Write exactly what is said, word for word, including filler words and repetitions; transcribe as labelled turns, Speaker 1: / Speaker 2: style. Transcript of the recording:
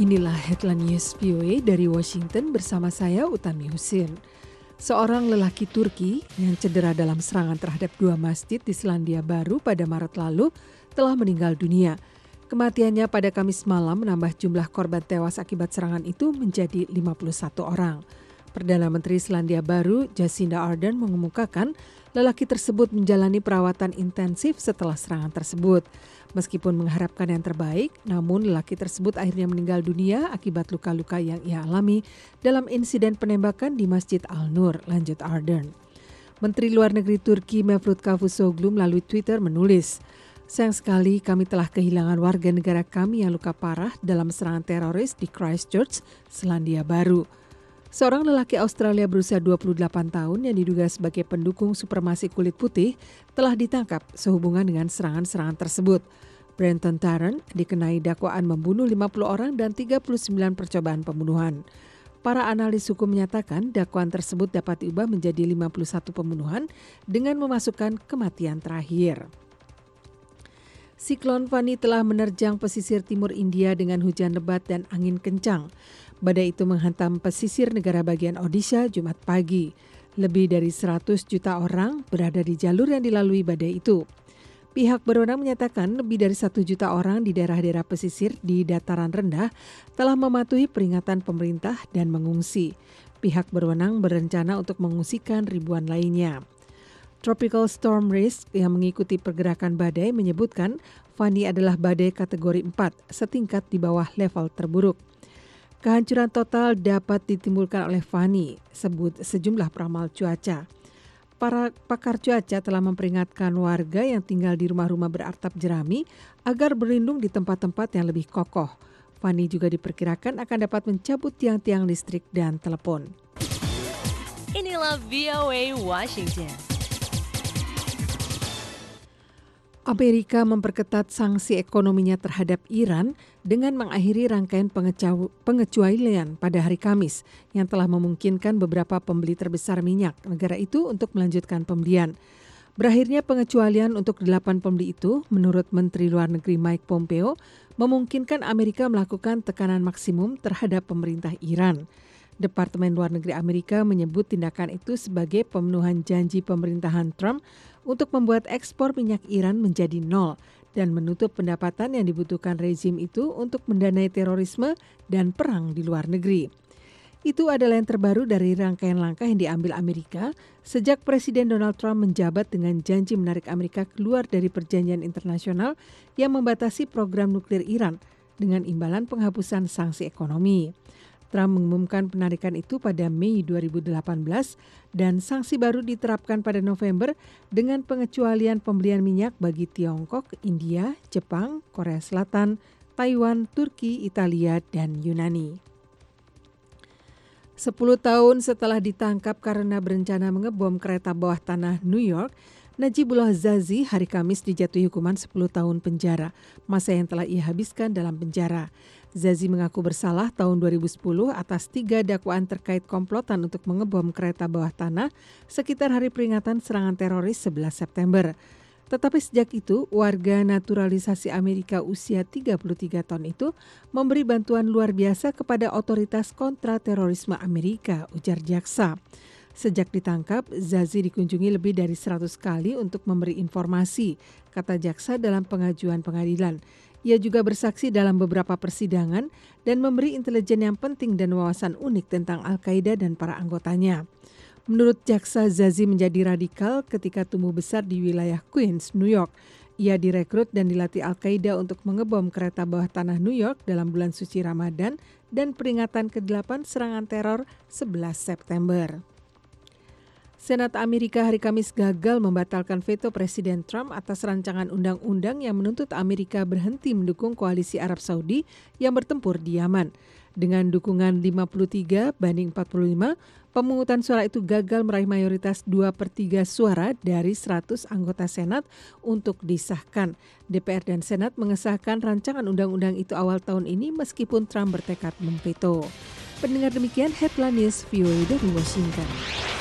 Speaker 1: Inilah headline news V O A dari Washington bersama saya Utami Husin. Seorang lelaki Turki yang cedera dalam serangan terhadap dua masjid di Selandia Baru pada Maret lalu telah meninggal dunia. Kematiannya pada Kamis malam menambah jumlah korban tewas akibat serangan itu menjadi lima puluh satu orang. Perdana Menteri Selandia Baru Jacinda Ardern mengemukakan lelaki tersebut menjalani perawatan intensif setelah serangan tersebut. Meskipun mengharapkan yang terbaik, namun lelaki tersebut akhirnya meninggal dunia akibat luka-luka yang ia alami dalam insiden penembakan di Masjid Al-Nur, lanjut Ardern. Menteri Luar Negeri Turki Mevlut Cavusoglu melalui Twitter menulis, "Sayang sekali kami telah kehilangan warga negara kami yang luka parah dalam serangan teroris di Christchurch, Selandia Baru." Seorang lelaki Australia berusia dua puluh delapan tahun yang diduga sebagai pendukung supremasi kulit putih telah ditangkap sehubungan dengan serangan-serangan tersebut. Brenton Tarrant dikenai dakwaan membunuh lima puluh orang dan tiga puluh sembilan percobaan pembunuhan. Para analis hukum menyatakan dakwaan tersebut dapat diubah menjadi lima puluh satu pembunuhan dengan memasukkan kematian terakhir. Siklon Fani telah menerjang pesisir timur India dengan hujan lebat dan angin kencang. Badai itu menghantam pesisir negara bagian Odisha Jumat pagi. Lebih dari seratus juta orang berada di jalur yang dilalui badai itu. Pihak berwenang menyatakan lebih dari satu juta orang di daerah-daerah pesisir di dataran rendah telah mematuhi peringatan pemerintah dan mengungsi. Pihak berwenang berencana untuk mengungsikan ribuan lainnya. Tropical Storm Risk yang mengikuti pergerakan badai menyebutkan Fani adalah badai kategori empat, setingkat di bawah level terburuk. Kehancuran total dapat ditimbulkan oleh Fani, sebut sejumlah peramal cuaca. Para pakar cuaca telah memperingatkan warga yang tinggal di rumah-rumah beratap jerami agar berlindung di tempat-tempat yang lebih kokoh. Fani juga diperkirakan akan dapat mencabut tiang-tiang listrik dan telepon.
Speaker 2: Inilah V O A Washington.
Speaker 1: Amerika memperketat sanksi ekonominya terhadap Iran dengan mengakhiri rangkaian pengecualian pada hari Kamis yang telah memungkinkan beberapa pembeli terbesar minyak negara itu untuk melanjutkan pembelian. Berakhirnya pengecualian untuk delapan pembeli itu, menurut Menteri Luar Negeri Mike Pompeo, memungkinkan Amerika melakukan tekanan maksimum terhadap pemerintah Iran. Departemen Luar Negeri Amerika menyebut tindakan itu sebagai pemenuhan janji pemerintahan Trump untuk membuat ekspor minyak Iran menjadi nol dan menutup pendapatan yang dibutuhkan rezim itu untuk mendanai terorisme dan perang di luar negeri. Itu adalah yang terbaru dari rangkaian langkah yang diambil Amerika sejak Presiden Donald Trump menjabat dengan janji menarik Amerika keluar dari perjanjian internasional yang membatasi program nuklir Iran dengan imbalan penghapusan sanksi ekonomi. Trump mengumumkan penarikan itu pada Mei dua ribu delapan belas dan sanksi baru diterapkan pada November dengan pengecualian pembelian minyak bagi Tiongkok, India, Jepang, Korea Selatan, Taiwan, Turki, Italia, dan Yunani. Sepuluh tahun setelah ditangkap karena berencana mengebom kereta bawah tanah New York, Najibullah Zazi hari Kamis dijatuhi hukuman sepuluh tahun penjara, masa yang telah ia habiskan dalam penjara. Zazi mengaku bersalah tahun dua ribu sepuluh atas tiga dakwaan terkait komplotan untuk mengebom kereta bawah tanah sekitar hari peringatan serangan teroris sebelas September. Tetapi sejak itu, warga naturalisasi Amerika usia tiga puluh tiga tahun itu memberi bantuan luar biasa kepada otoritas kontraterorisme Amerika, ujar jaksa. Sejak ditangkap, Zazi dikunjungi lebih dari seratus kali untuk memberi informasi, kata jaksa dalam pengajuan pengadilan. Ia juga bersaksi dalam beberapa persidangan dan memberi intelijen yang penting dan wawasan unik tentang Al-Qaeda dan para anggotanya. Menurut jaksa, Zazi menjadi radikal ketika tumbuh besar di wilayah Queens, New York. Ia direkrut dan dilatih Al-Qaeda untuk mengebom kereta bawah tanah New York dalam bulan suci Ramadan dan peringatan kedelapan serangan teror sebelas September. Senat Amerika hari Kamis gagal membatalkan veto Presiden Trump atas rancangan undang-undang yang menuntut Amerika berhenti mendukung koalisi Arab Saudi yang bertempur di Yaman. Dengan dukungan lima puluh tiga banding empat puluh lima, pemungutan suara itu gagal meraih mayoritas dua per tiga suara dari seratus anggota Senat untuk disahkan. D P R dan Senat mengesahkan rancangan undang-undang itu awal tahun ini meskipun Trump bertekad memveto. Pendengar demikian headline news V O A dari Washington.